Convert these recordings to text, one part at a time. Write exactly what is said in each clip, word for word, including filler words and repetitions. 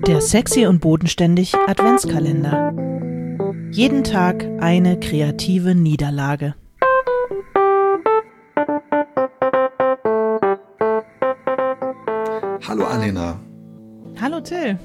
Der Sexy und Bodenständig Adventskalender. Jeden Tag eine kreative Niederlage. Hallo Alena. Hallo Till.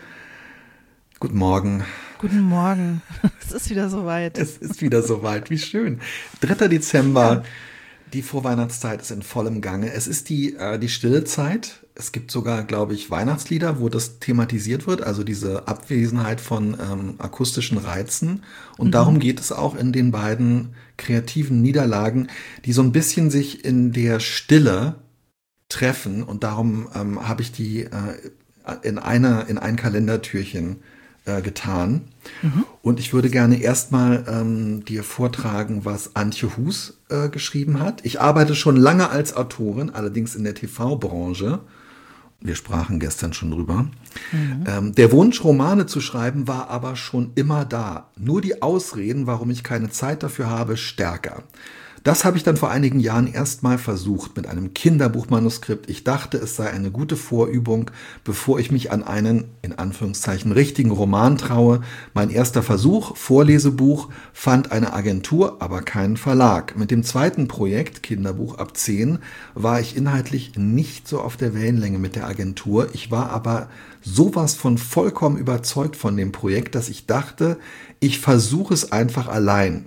Guten Morgen. Guten Morgen. Es ist wieder soweit. Es ist wieder soweit. Wie schön. dritter Dezember. Ja. Die Vorweihnachtszeit ist in vollem Gange. Es ist die, äh, die stille Zeit. Es gibt sogar, glaube ich, Weihnachtslieder, wo das thematisiert wird, also diese Abwesenheit von ähm, akustischen Reizen. Und mhm. darum geht es auch in den beiden kreativen Niederlagen, die so ein bisschen sich in der Stille treffen. Und darum ähm, habe ich die äh, in, eine, in ein Kalendertürchen äh, getan. Mhm. Und ich würde gerne erstmal ähm, dir vortragen, was Antje Hus äh, geschrieben hat. Ich arbeite schon lange als Autorin, allerdings in der T V-Branche. Wir sprachen gestern schon drüber. Mhm. Ähm, der Wunsch, Romane zu schreiben, war aber schon immer da. Nur die Ausreden, warum ich keine Zeit dafür habe, stärker. Das habe ich dann vor einigen Jahren erstmal versucht mit einem Kinderbuchmanuskript. Ich dachte, es sei eine gute Vorübung, bevor ich mich an einen, in Anführungszeichen, richtigen Roman traue. Mein erster Versuch, Vorlesebuch, fand eine Agentur, aber keinen Verlag. Mit dem zweiten Projekt, Kinderbuch ab zehn, war ich inhaltlich nicht so auf der Wellenlänge mit der Agentur. Ich war aber sowas von vollkommen überzeugt von dem Projekt, dass ich dachte, ich versuche es einfach allein.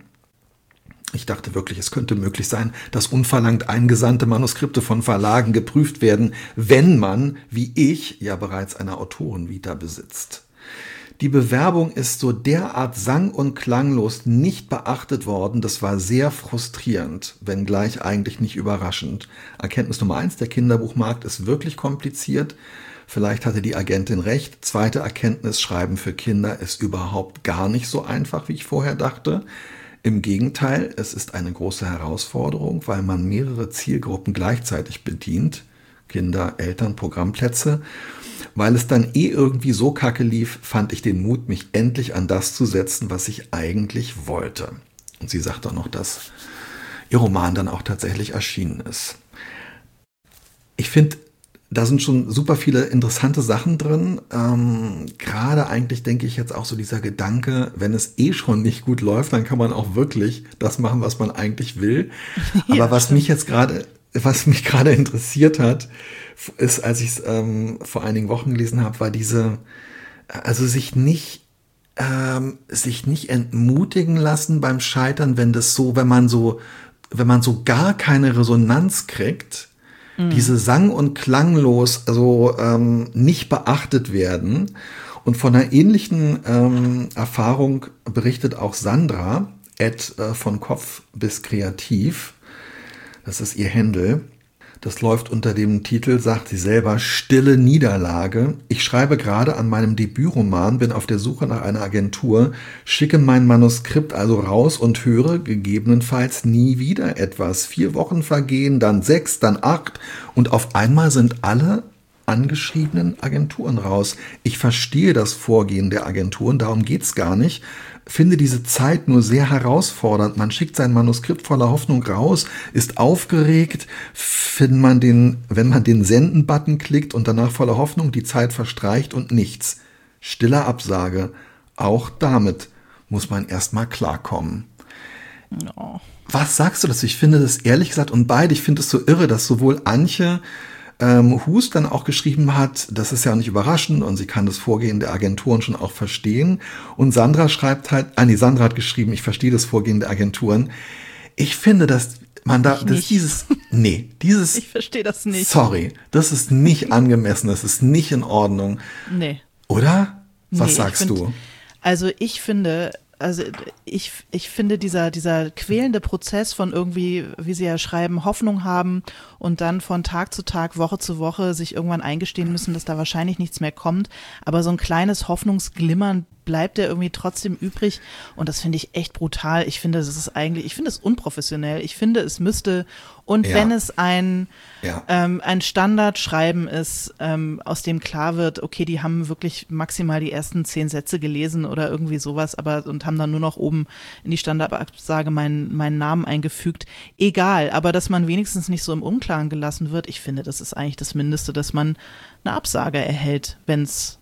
Ich dachte wirklich, es könnte möglich sein, dass unverlangt eingesandte Manuskripte von Verlagen geprüft werden, wenn man, wie ich, ja bereits eine Autorenvita besitzt. Die Bewerbung ist so derart sang- und klanglos nicht beachtet worden, das war sehr frustrierend, wenngleich eigentlich nicht überraschend. Erkenntnis Nummer eins, der Kinderbuchmarkt ist wirklich kompliziert. Vielleicht hatte die Agentin recht. Zweite Erkenntnis, Schreiben für Kinder ist überhaupt gar nicht so einfach, wie ich vorher dachte. Im Gegenteil, es ist eine große Herausforderung, weil man mehrere Zielgruppen gleichzeitig bedient. Kinder, Eltern, Programmplätze. Weil es dann eh irgendwie so kacke lief, fand ich den Mut, mich endlich an das zu setzen, was ich eigentlich wollte. Und sie sagt auch noch, dass ihr Roman dann auch tatsächlich erschienen ist. Ich finde, da sind schon super viele interessante Sachen drin. Ähm, gerade eigentlich denke ich jetzt auch so dieser Gedanke, wenn es eh schon nicht gut läuft, dann kann man auch wirklich das machen, was man eigentlich will. Aber ja, was stimmt. mich jetzt gerade, was mich gerade interessiert hat, ist, als ich es ähm, vor einigen Wochen gelesen habe, war diese, also sich nicht, ähm, sich nicht entmutigen lassen beim Scheitern, wenn das so, wenn man so, wenn man so gar keine Resonanz kriegt. Diese sang- und klanglos also ähm, nicht beachtet werden. Und von einer ähnlichen ähm, Erfahrung berichtet auch Sandra, Ed, äh, von Kopf bis Kreativ. Das ist ihr Handle. Das läuft unter dem Titel, sagt sie selber, Stille Niederlage. Ich schreibe gerade an meinem Debütroman, bin auf der Suche nach einer Agentur, schicke mein Manuskript also raus und höre gegebenenfalls nie wieder etwas. Vier Wochen vergehen, dann sechs, dann acht und auf einmal sind alle angeschriebenen Agenturen raus. Ich verstehe das Vorgehen der Agenturen, darum geht's gar nicht. Finde diese Zeit nur sehr herausfordernd. Man schickt sein Manuskript voller Hoffnung raus, ist aufgeregt, wenn man den, wenn man den Senden-Button klickt und danach voller Hoffnung, die Zeit verstreicht und nichts. Stille Absage. Auch damit muss man erstmal klarkommen. No. Was sagst du dazu? Ich finde das ehrlich gesagt und beide, ich finde es so irre, dass sowohl Antje Ähm, Hus dann auch geschrieben hat, das ist ja nicht überraschend und sie kann das Vorgehen der Agenturen schon auch verstehen. Und Sandra schreibt halt, ah nee, Sandra hat geschrieben, ich verstehe das Vorgehen der Agenturen. Ich finde, dass man da, das dieses, nee, dieses. Ich verstehe das nicht. Sorry, das ist nicht angemessen, das ist nicht in Ordnung. Nee. Oder? Was nee, sagst find, du? Also ich finde, Also ich, ich finde, dieser, dieser quälende Prozess von irgendwie, wie sie ja schreiben, Hoffnung haben und dann von Tag zu Tag, Woche zu Woche sich irgendwann eingestehen müssen, dass da wahrscheinlich nichts mehr kommt. Aber so ein kleines Hoffnungsglimmern bleibt ja irgendwie trotzdem übrig. Und das finde ich echt brutal. Ich finde, das ist eigentlich, ich finde es unprofessionell. Ich finde, es müsste, und ja. wenn es ein, ja. ähm, ein Standardschreiben ist, ähm, aus dem klar wird, okay, die haben wirklich maximal die ersten zehn Sätze gelesen oder irgendwie sowas, aber und haben dann nur noch oben in die Standardabsage meinen, meinen Namen eingefügt. Egal, aber dass man wenigstens nicht so im Unklaren gelassen wird, ich finde, das ist eigentlich das Mindeste, dass man eine Absage erhält, wenn es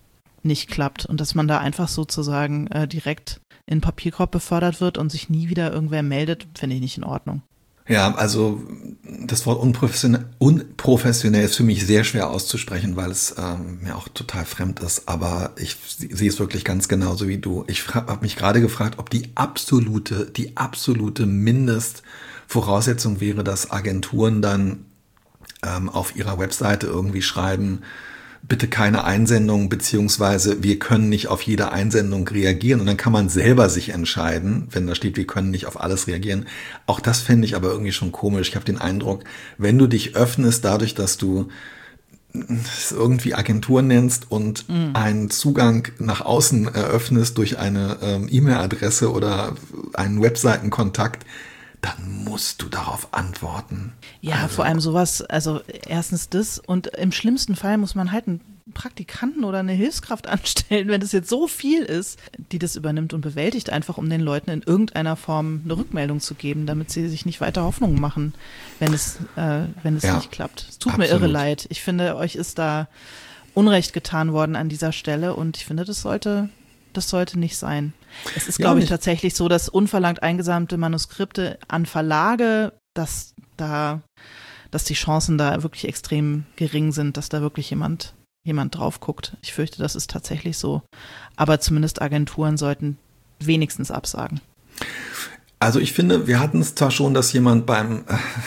nicht klappt und dass man da einfach sozusagen äh, direkt in den Papierkorb befördert wird und sich nie wieder irgendwer meldet, finde ich nicht in Ordnung. Ja, also das Wort unprofessionell, unprofessionell ist für mich sehr schwer auszusprechen, weil es ähm, mir auch total fremd ist. Aber ich sehe es wirklich ganz genauso wie du. Ich habe mich gerade gefragt, ob die absolute, die absolute Mindestvoraussetzung wäre, dass Agenturen dann ähm, auf ihrer Webseite irgendwie schreiben, bitte keine Einsendung, beziehungsweise wir können nicht auf jede Einsendung reagieren und dann kann man selber sich entscheiden, wenn da steht, wir können nicht auf alles reagieren. Auch das fände ich aber irgendwie schon komisch. Ich habe den Eindruck, wenn du dich öffnest dadurch, dass du es irgendwie Agentur nennst und mhm. einen Zugang nach außen eröffnest durch eine ähm, E-Mail-Adresse oder einen Webseitenkontakt, dann musst du darauf antworten. Ja, also. Vor allem sowas, also erstens das und im schlimmsten Fall muss man halt einen Praktikanten oder eine Hilfskraft anstellen, wenn das jetzt so viel ist, die das übernimmt und bewältigt, einfach um den Leuten in irgendeiner Form eine Rückmeldung zu geben, damit sie sich nicht weiter Hoffnung machen, wenn es, äh, wenn es ja, nicht klappt. Es tut absolut. Mir irre leid. Ich finde, euch ist da Unrecht getan worden an dieser Stelle und ich finde, das sollte... Das sollte nicht sein. Es ist, ja, glaube ich, tatsächlich so, dass unverlangt eingesammelte Manuskripte an Verlage, dass da, dass die Chancen da wirklich extrem gering sind, dass da wirklich jemand, jemand drauf guckt. Ich fürchte, das ist tatsächlich so. Aber zumindest Agenturen sollten wenigstens absagen. Also ich finde, wir hatten es zwar schon, dass jemand beim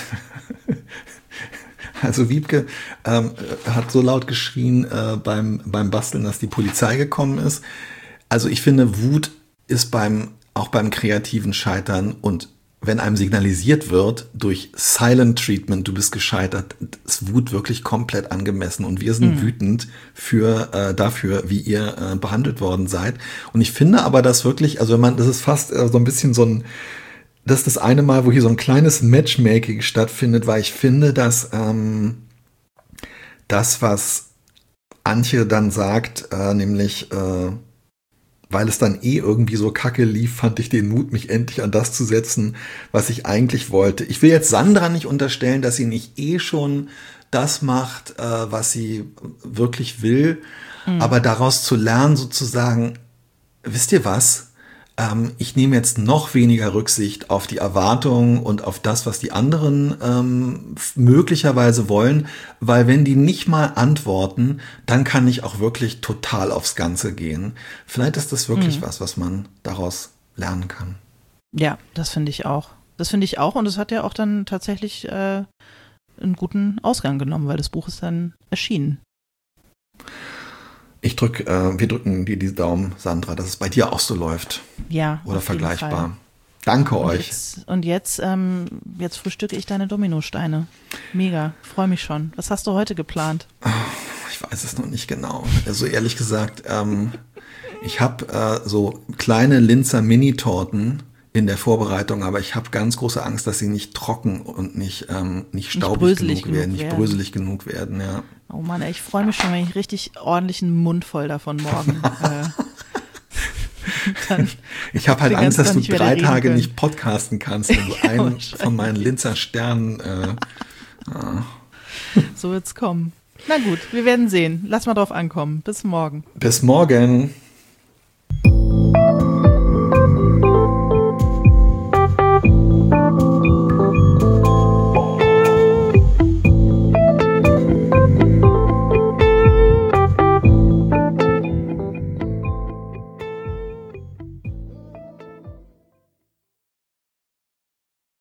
Also Wiebke ähm, hat so laut geschrien äh, beim, beim Basteln, dass die Polizei gekommen ist. Also ich finde, Wut ist beim auch beim kreativen Scheitern und wenn einem signalisiert wird durch Silent Treatment, du bist gescheitert, ist Wut wirklich komplett angemessen und wir sind mhm. wütend für äh, dafür, wie ihr äh, behandelt worden seid. Und ich finde aber, dass wirklich, also wenn man, das ist fast äh, so ein bisschen so ein, das ist das eine Mal, wo hier so ein kleines Matchmaking stattfindet, weil ich finde, dass ähm, das, was Antje dann sagt, äh, nämlich äh, weil es dann eh irgendwie so kacke lief, fand ich den Mut, mich endlich an das zu setzen, was ich eigentlich wollte. Ich will jetzt Sandra nicht unterstellen, dass sie nicht eh schon das macht, äh, was sie wirklich will, mhm. aber daraus zu lernen sozusagen, wisst ihr was? Ähm, ich nehme jetzt noch weniger Rücksicht auf die Erwartungen und auf das, was die anderen ähm, möglicherweise wollen, weil wenn die nicht mal antworten, dann kann ich auch wirklich total aufs Ganze gehen. Vielleicht ist das wirklich mhm. was, was man daraus lernen kann. Ja, das finde ich auch. Das finde ich auch und es hat ja auch dann tatsächlich äh, einen guten Ausgang genommen, weil das Buch ist dann erschienen. Ich drück, äh, wir drücken dir die Daumen, Sandra, dass es bei dir auch so läuft. Ja. Oder vergleichbar. Danke und euch. Jetzt, und jetzt, ähm, jetzt frühstücke ich deine Dominosteine. Mega, freue mich schon. Was hast du heute geplant? Ich weiß es noch nicht genau. Also ehrlich gesagt, ähm, ich habe äh, so kleine Linzer Mini-Torten in der Vorbereitung, aber ich habe ganz große Angst, dass sie nicht trocken und nicht, ähm, nicht staubig nicht genug, genug werden, nicht bröselig genug werden, ja. Oh Mann, ey, ich freue mich schon, wenn ich richtig ordentlichen Mund voll davon morgen. äh, ich habe halt Angst, dass du drei Tage können. nicht podcasten kannst, wenn du ja, einen von meinen Linzer Sternen. Äh, äh. So wird's kommen. Na gut, wir werden sehen. Lass mal drauf ankommen. Bis morgen. Bis morgen.